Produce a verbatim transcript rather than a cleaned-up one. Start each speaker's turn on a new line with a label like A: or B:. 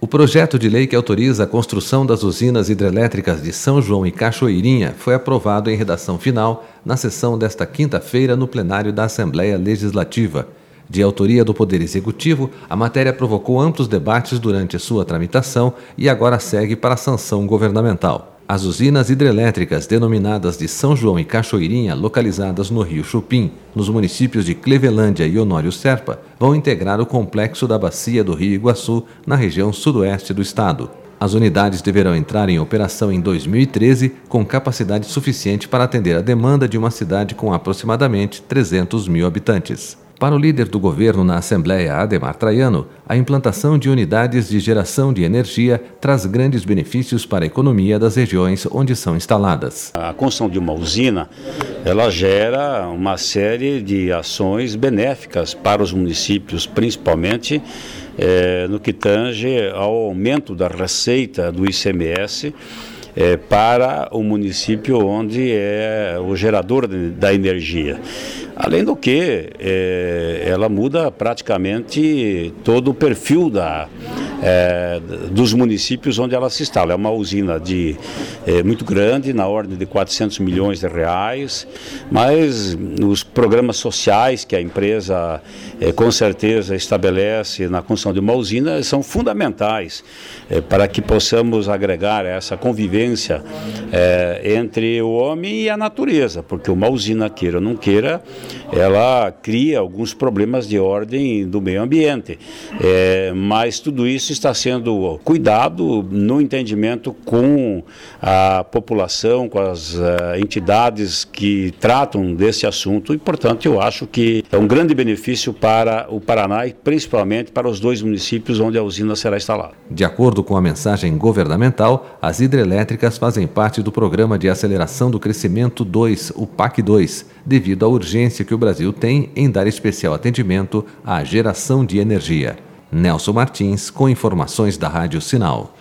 A: O projeto de lei que autoriza a construção das usinas hidrelétricas de São João e Cachoeirinha foi aprovado em redação final na sessão desta quinta-feira no plenário da Assembleia Legislativa. De autoria do Poder Executivo, a matéria provocou amplos debates durante sua tramitação e agora segue para a sanção governamental. As usinas hidrelétricas denominadas de São João e Cachoeirinha, localizadas no Rio Chupim, nos municípios de Clevelândia e Honório Serpa, vão integrar o complexo da Bacia do Rio Iguaçu, na região sudoeste do estado. As unidades deverão entrar em operação em dois mil e treze, com capacidade suficiente para atender a demanda de uma cidade com aproximadamente trezentos mil habitantes. Para o líder do governo na Assembleia, Adhemar Traiano, a implantação de unidades de geração de energia traz grandes benefícios para a economia das regiões onde são instaladas.
B: A construção de uma usina, ela gera uma série de ações benéficas para os municípios, principalmente é, no que tange ao aumento da receita do I C M S, É, para o município onde é o gerador de, da energia. Além do que, é, ela muda praticamente todo o perfil da, é, dos municípios onde ela se instala. É uma usina de, é, muito grande, na ordem de quatrocentos milhões de reais, mas os programas sociais que a empresa é, com certeza estabelece na construção de uma usina são fundamentais é, para que possamos agregar essa convivência É, entre o homem e a natureza, porque uma usina, queira ou não queira, ela cria alguns problemas de ordem do meio ambiente, é, mas tudo isso está sendo cuidado no entendimento com a população, com as uh, entidades que tratam desse assunto, e portanto eu acho que é um grande benefício para o Paraná e principalmente para os dois municípios onde a usina será instalada.
A: De acordo com a mensagem governamental, as hidrelétricas fazem parte do Programa de Aceleração do Crescimento dois, o P A C dois, devido à urgência que o Brasil tem em dar especial atendimento à geração de energia. Nelson Martins, com informações da Rádio Sinal.